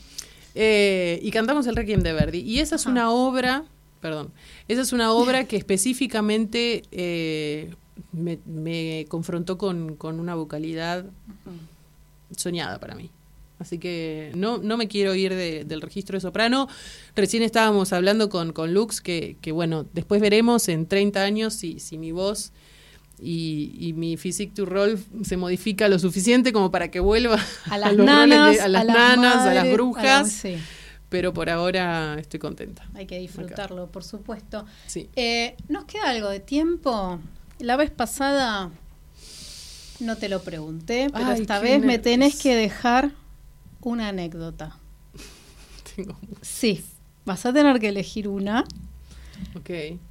Eh, y cantamos el Requiem de Verdi, y esa es Ajá. una obra, perdón, esa es una obra que específicamente... Eh, Me, me confrontó con, con una vocalidad uh-huh. soñada para mí. Así que no, no me quiero ir de, del registro de soprano. Recién estábamos hablando con, con Lux, que, que bueno, después veremos en treinta años si, si mi voz y, y mi physique to roll se modifica lo suficiente como para que vuelva a las a nanas, de, a las, a las nanas, madres, a las brujas. A la, sí. Pero por ahora estoy contenta. Hay que disfrutarlo, Acá. por supuesto. Sí. Eh, ¿Nos queda algo de tiempo? La vez pasada no te lo pregunté, pero Ay, esta vez nervios. me tenés que dejar una anécdota. Tengo Sí, vas a tener que elegir una. Ok.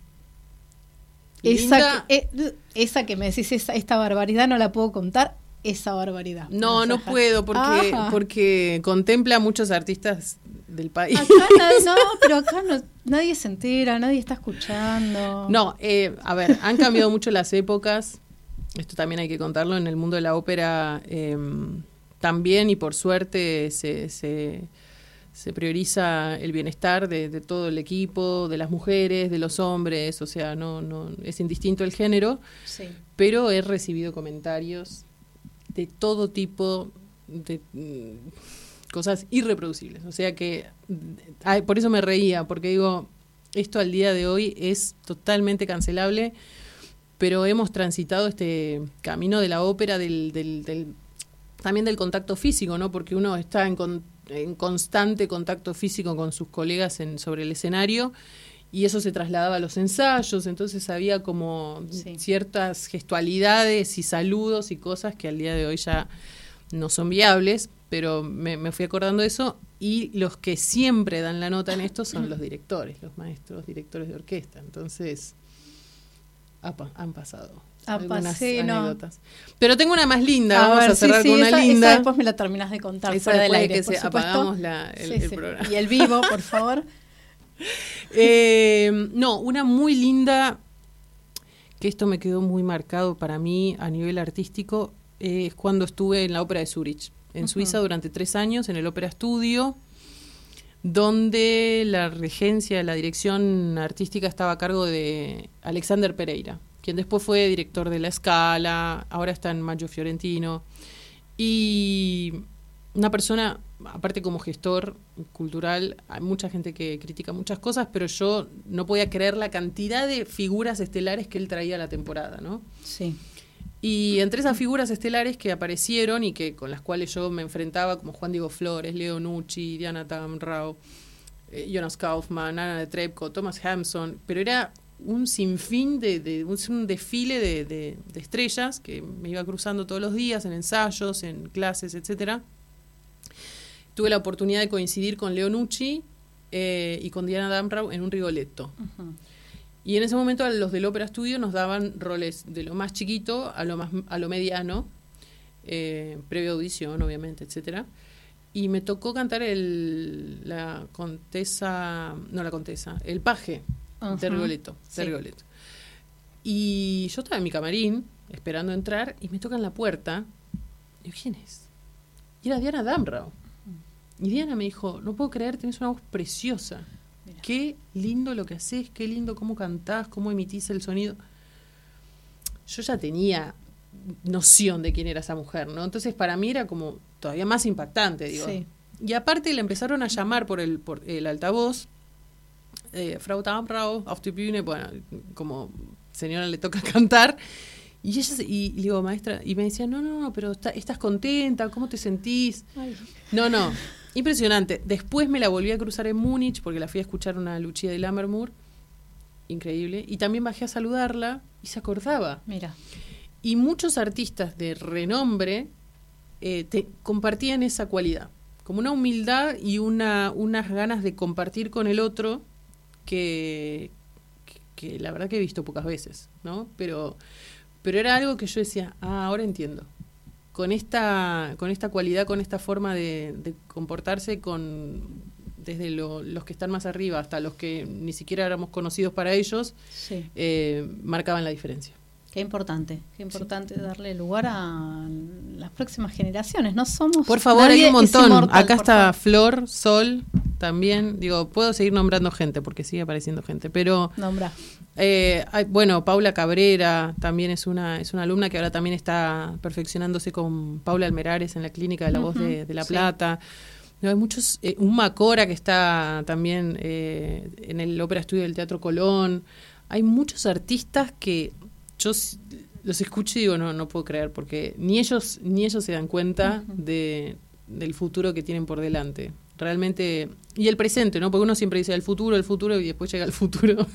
Esa que, eh, esa que me decís, esa, esta barbaridad no la puedo contar, esa barbaridad. No, no puedo, porque, porque contempla muchos artistas del país. Acá nadie, no, pero acá no, nadie se entera, nadie está escuchando. No, eh, a ver, han cambiado mucho las épocas. Esto también hay que contarlo. En el mundo de la ópera eh, también, y por suerte, se, se, se prioriza el bienestar de, de todo el equipo, de las mujeres, de los hombres. O sea, no, no es indistinto el género. Sí. Pero he recibido comentarios de todo tipo, de mm, cosas irreproducibles. O sea que, ay, por eso me reía, porque digo, esto al día de hoy es totalmente cancelable, pero hemos transitado este camino de la ópera, del, del, del también del contacto físico, ¿no? Porque uno está en, con, en constante contacto físico con sus colegas en, sobre el escenario, y eso se trasladaba a los ensayos, entonces había como sí. ciertas gestualidades y saludos y cosas que al día de hoy ya no son viables, pero me, me fui acordando de eso, y los que siempre dan la nota en esto son los directores, los maestros, directores de orquesta. Entonces, apa, han pasado apa, algunas sí, anécdotas. No. Pero tengo una más linda, a vamos ver, a cerrar sí, con sí, una esa, linda. Esa después me la terminás de contar esa fuera del aire, que por se supuesto. apagamos la, el, sí, el sí. programa. Y el vivo, por favor. eh, no, una muy linda, que esto me quedó muy marcado para mí a nivel artístico, eh, es cuando estuve en la ópera de Zúrich, en uh-huh. Suiza, durante tres años, en el Ópera Studio, donde la regencia, la dirección artística estaba a cargo de Alexander Pereira, quien después fue director de La Scala, ahora está en Maggio Fiorentino, y una persona, aparte como gestor cultural, hay mucha gente que critica muchas cosas, pero yo no podía creer la cantidad de figuras estelares que él traía a la temporada, ¿no? Sí. Y entre esas figuras estelares que aparecieron y que con las cuales yo me enfrentaba, como Juan Diego Flores, Leo Nucci, Diana Damrau, eh, Jonas Kaufmann, Anna de Trebko, Thomas Hampson, pero era un sinfín de, de un, un desfile de, de, de estrellas que me iba cruzando todos los días en ensayos, en clases, etcétera. Tuve la oportunidad de coincidir con Leo Nucci eh, y con Diana Damrau en un Rigoletto. Uh-huh. Y en ese momento a los del Ópera Studio nos daban roles de lo más chiquito a lo más a lo mediano, eh, previa audición, obviamente, etcétera. Y me tocó cantar el la Contesa, no la Contesa, el Paje uh-huh. de Rigoletto, de sí. Rigoletto. Y yo estaba en mi camarín esperando entrar y me tocan la puerta. Y yo, ¿quién es? Y era Diana Damrau. Y Diana me dijo, no puedo creer, tenés una voz preciosa. Mira. Qué lindo lo que haces, qué lindo cómo cantás, cómo emitís el sonido. Yo ya tenía noción de quién era esa mujer, ¿no? Entonces para mí era como todavía más impactante, digo. Sí. Y aparte le empezaron a llamar por el, por el altavoz, eh, Frau Damrau, auf die Bühne, bueno, como señora le toca cantar. Y ella y, y le digo, maestra, y me decía, no, no, no, pero está, estás contenta, ¿cómo te sentís? Ay. No, no, impresionante. Después me la volví a cruzar en Múnich, porque la fui a escuchar una Lucia de Lammermoor, increíble, y también bajé a saludarla, y se acordaba. Mira. Y muchos artistas de renombre eh, te, compartían esa cualidad, como una humildad y una unas ganas de compartir con el otro, que, que, que la verdad que he visto pocas veces, ¿no? Pero... Pero era algo que yo decía, ah, ahora entiendo. Con esta, con esta cualidad, con esta forma de, de comportarse, con desde lo, los que están más arriba hasta los que ni siquiera éramos conocidos para ellos, sí. eh, marcaban la diferencia. Qué importante, qué importante sí. darle lugar a las próximas generaciones. No somos. Por favor, hay un montón. Inmortal, acá está favor. Flor, Sol, también. Digo, puedo seguir nombrando gente porque sigue apareciendo gente, pero. Nombra. Eh, hay, bueno, Paula Cabrera también es una es una alumna que ahora también está perfeccionándose con Paula Almerares en la Clínica de la uh-huh, Voz de, de La Plata. Sí. No, hay muchos. Eh, un Macora que está también eh, en el Ópera Studio del Teatro Colón. Hay muchos artistas que yo los escucho y digo, no, no puedo creer, porque ni ellos ni ellos se dan cuenta uh-huh. de, del futuro que tienen por delante. Realmente, y el presente, ¿no? Porque uno siempre dice el futuro, el futuro, y después llega el futuro.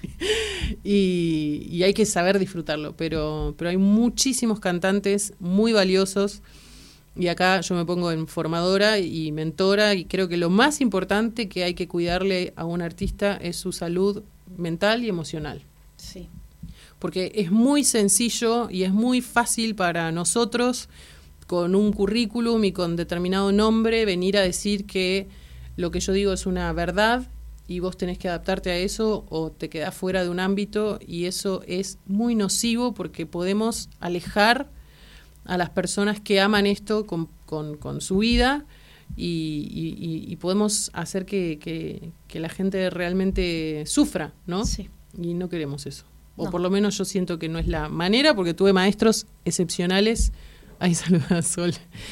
y, y hay que saber disfrutarlo. Pero, pero hay muchísimos cantantes muy valiosos, y acá yo me pongo en formadora y mentora, y creo que lo más importante que hay que cuidarle a un artista es su salud mental y emocional. Sí. Porque es muy sencillo y es muy fácil para nosotros, con un currículum y con determinado nombre, venir a decir que lo que yo digo es una verdad y vos tenés que adaptarte a eso o te quedás fuera de un ámbito, y eso es muy nocivo porque podemos alejar a las personas que aman esto con, con, con su vida, y, y, y podemos hacer que, que, que la gente realmente sufra, ¿no? Sí. Y no queremos eso. O No. por lo menos yo siento que no es la manera, porque tuve maestros excepcionales, ahí saluda a Sol,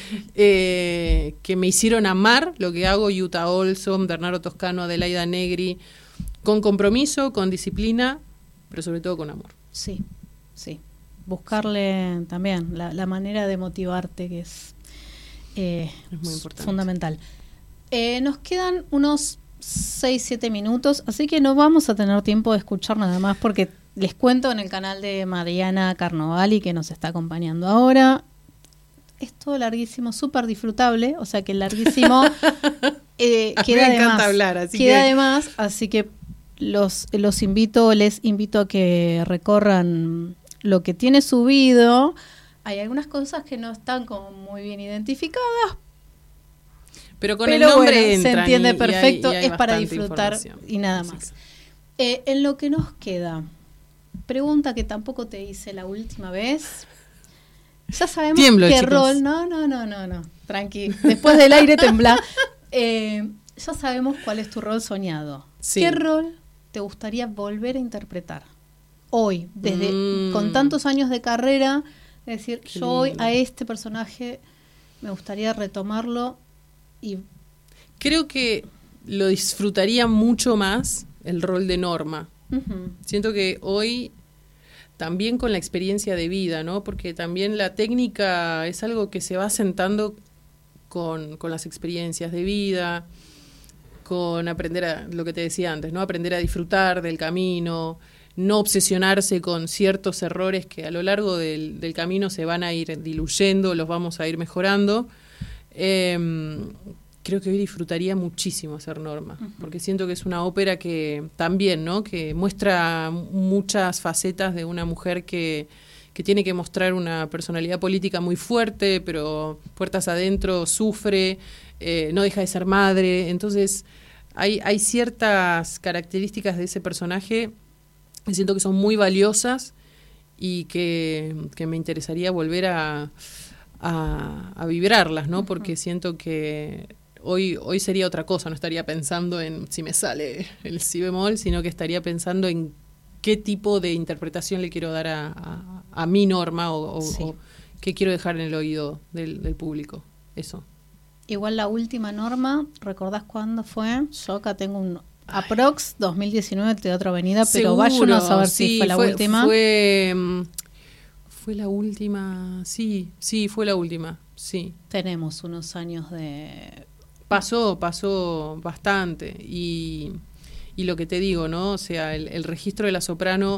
eh, que me hicieron amar lo que hago, Utah Olson, Bernardo Toscano, Adelaida Negri, con compromiso, con disciplina, pero sobre todo con amor. Sí, sí. Buscarle también la, la manera de motivarte, que es, eh, Es muy importante. fundamental. Eh, nos quedan unos seis siete minutos, así que no vamos a tener tiempo de escuchar nada más, porque les cuento, en el canal de Mariana Carnovali, que nos está acompañando ahora, es todo larguísimo, súper disfrutable, o sea que el larguísimo eh, A mí queda me de encanta más, hablar, así queda que- de más, así que los, los invito, les invito a que recorran lo que tiene subido. Hay algunas cosas que no están como muy bien identificadas, Pero con pero el nombre bueno, se entran entiende y- y hay- perfecto, y hay es para bastante disfrutar información. y nada Así más. que- Eh, en lo que nos queda, pregunta que tampoco te hice la última vez. Ya sabemos Tiemblo, qué chicos. rol. No, no, no, no, no. Tranqui. Después del aire tembla. Eh, ya sabemos cuál es tu rol soñado. Sí. ¿Qué rol te gustaría volver a interpretar hoy, desde Mm. con tantos años de carrera? Es decir, Qué yo hoy lindo. a este personaje me gustaría retomarlo y Creo que lo disfrutaría mucho más el rol de Norma. ujú, Siento que hoy, también con la experiencia de vida, ¿no? Porque también la técnica es algo que se va asentando con, con las experiencias de vida, con aprender a, lo que te decía antes, ¿no? Aprender a disfrutar del camino, no obsesionarse con ciertos errores que a lo largo del, del camino se van a ir diluyendo, los vamos a ir mejorando. Eh, creo que hoy disfrutaría muchísimo hacer Norma, Ujú. porque siento que es una ópera que también, ¿no? Que muestra muchas facetas de una mujer que, que tiene que mostrar una personalidad política muy fuerte, pero puertas adentro sufre, eh, no deja de ser madre. Entonces hay, hay ciertas características de ese personaje que siento que son muy valiosas y que, que me interesaría volver a, a, a vibrarlas, ¿no? Porque siento que hoy, hoy sería otra cosa, no estaría pensando en si me sale el si bemol, sino que estaría pensando en qué tipo de interpretación le quiero dar a, a, a mi Norma o, o, Sí. o qué quiero dejar en el oído del, del público. Eso. igual la última Norma, ¿recordás cuándo fue? Yo acá tengo un aprox dos mil diecinueve Teatro Avenida, pero Seguro, váyanos a saber sí, si fue la fue, última. Fue, mm, fue la última, sí, sí, fue la última, sí. Tenemos unos años de... Pasó, pasó bastante. Y, y lo que te digo, ¿no? O sea, el, el registro de la soprano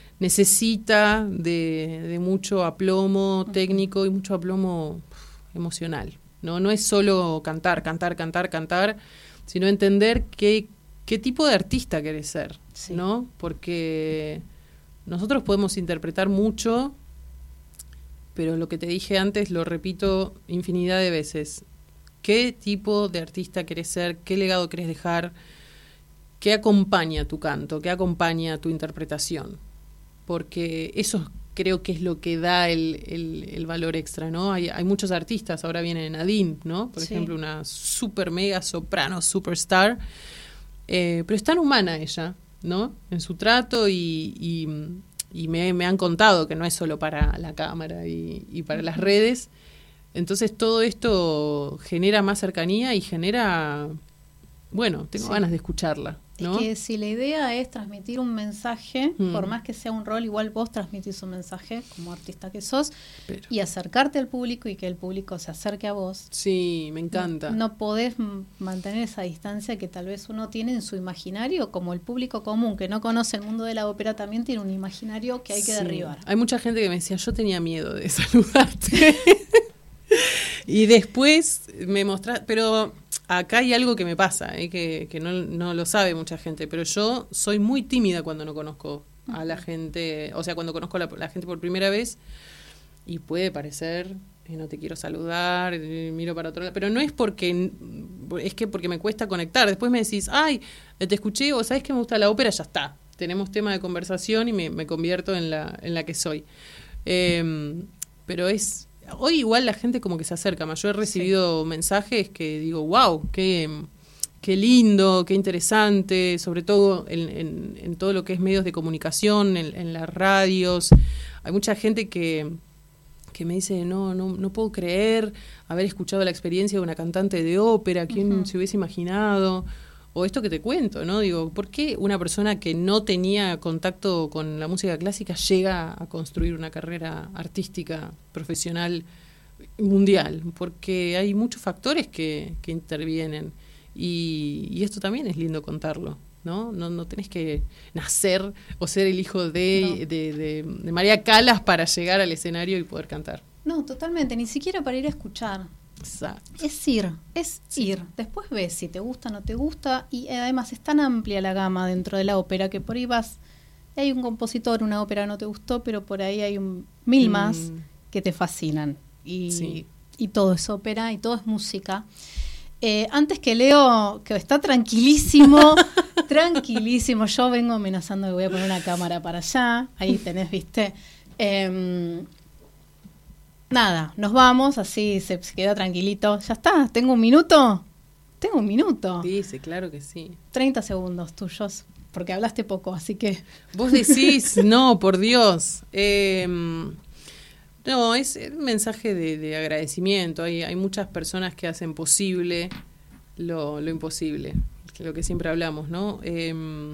necesita de, de mucho aplomo técnico y mucho aplomo uf, emocional, ¿no? No es solo cantar, cantar, cantar, cantar, sino entender qué, qué tipo de artista querés ser, Sí. ¿no? Porque nosotros podemos interpretar mucho, pero lo que te dije antes lo repito infinidad de veces. ¿Qué tipo de artista querés ser? ¿Qué legado querés dejar? ¿Qué acompaña tu canto? ¿Qué acompaña tu interpretación? Porque eso creo que es lo que da el, el, el valor extra, ¿no? Hay, hay muchos artistas, ahora viene Nadine, ¿no? Por Sí. ejemplo, una super mega soprano, superstar, eh, pero es tan humana ella, ¿no? En su trato y, y, y me, me han contado que no es solo para la cámara y, y para las redes. Entonces todo esto genera más cercanía y genera, bueno, tengo Sí. ganas de escucharla, ¿no? Es que si la idea es transmitir un mensaje, Mm. por más que sea un rol, igual vos transmitís un mensaje como artista que sos, Pero- y acercarte al público y que el público se acerque a vos. sí, me encanta. No podés m- mantener esa distancia que tal vez uno tiene en su imaginario, como el público común que no conoce el mundo de la ópera también tiene un imaginario que hay que Sí. derribar. Hay mucha gente que me decía, yo tenía miedo de saludarte. Y después me mostraste, pero acá hay algo que me pasa, eh, que, que no, no lo sabe mucha gente, pero yo soy muy tímida cuando no conozco a la gente, o sea, cuando conozco a la, la gente por primera vez, y puede parecer y no te quiero saludar, y miro para otro lado, pero no es porque, es que porque me cuesta conectar. Después me decís, ay, te escuché, o sabes que me gusta la ópera, ya está. Tenemos tema de conversación y me, me convierto en la, en la que soy. Eh, pero es, hoy igual la gente como que se acerca más. Yo he recibido sí. mensajes que digo, wow, qué, qué lindo, qué interesante, sobre todo en, en, en todo lo que es medios de comunicación, en, en las radios. Hay mucha gente que, que me dice, no, no, no puedo creer haber escuchado la experiencia de una cantante de ópera, ¿quién uh-huh. se hubiese imaginado? O esto que te cuento, ¿no? Digo, ¿por qué una persona que no tenía contacto con la música clásica llega a construir una carrera artística, profesional, mundial? Porque hay muchos factores que, que intervienen y, y esto también es lindo contarlo, ¿no? No, no tenés que nacer o ser el hijo de, no. de, de, de María Callas para llegar al escenario y poder cantar. No, totalmente, ni siquiera para ir a escuchar. Exacto. Es ir, es sí. ir. Después ves si te gusta o no te gusta. Y además es tan amplia la gama dentro de la ópera que por ahí vas, hay un compositor, una ópera no te gustó, pero por ahí hay un mil mm. más que te fascinan. Y, sí. y todo es ópera y todo es música. Eh, antes que Leo, que está tranquilísimo, tranquilísimo, yo vengo amenazando que voy a poner una cámara para allá. Ahí tenés, viste. Eh, Nada, nos vamos, así se queda tranquilito. Ya está, ¿tengo un minuto? Tengo un minuto. Sí, sí, claro que sí. treinta segundos tuyos, porque hablaste poco, así que... Vos decís, no, por Dios. Eh, no, es un mensaje de, de agradecimiento. Hay, hay muchas personas que hacen posible lo, lo imposible, lo que siempre hablamos, ¿no? Eh,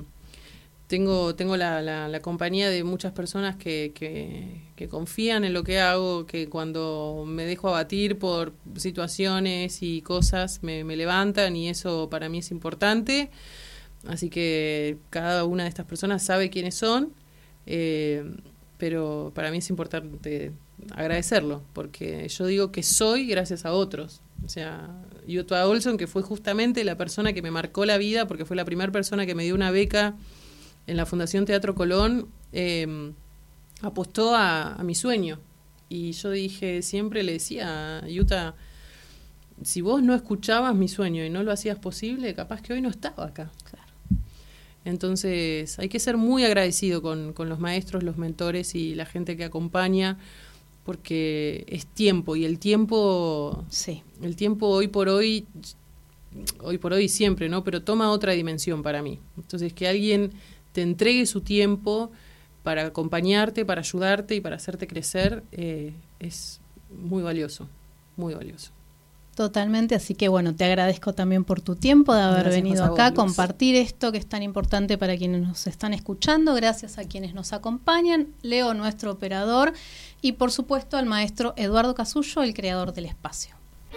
Tengo, tengo la, la, la compañía de muchas personas que, que, que confían en lo que hago, que cuando me dejo abatir por situaciones y cosas me, me levantan y eso para mí es importante. Así que cada una de estas personas sabe quiénes son, eh, pero para mí es importante agradecerlo, porque yo digo que soy gracias a otros. O sea, Jutta Olson, que fue justamente la persona que me marcó la vida, porque fue la primera persona que me dio una beca en la Fundación Teatro Colón, eh, apostó a, a mi sueño. Y yo dije, siempre le decía, Jutta, si vos no escuchabas mi sueño y no lo hacías posible, capaz que hoy no estaba acá. Claro. Entonces, hay que ser muy agradecido con, con los maestros, los mentores y la gente que acompaña, porque es tiempo, y el tiempo, sí. el tiempo hoy por hoy, hoy por hoy siempre, ¿no? Pero toma otra dimensión para mí. Entonces, que alguien te entregue su tiempo para acompañarte, para ayudarte y para hacerte crecer, eh, es muy valioso, muy valioso. Totalmente, así que bueno, te agradezco también por tu tiempo de haber gracias venido acá a compartir esto que es tan importante para quienes nos están escuchando, gracias a quienes nos acompañan, Leo, nuestro operador, y por supuesto al maestro Eduardo Casullo, el creador del espacio.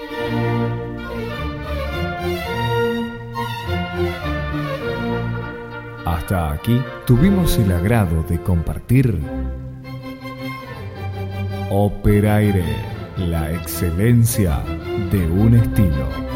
Hasta aquí tuvimos el agrado de compartir Operaire, la excelencia de un estilo.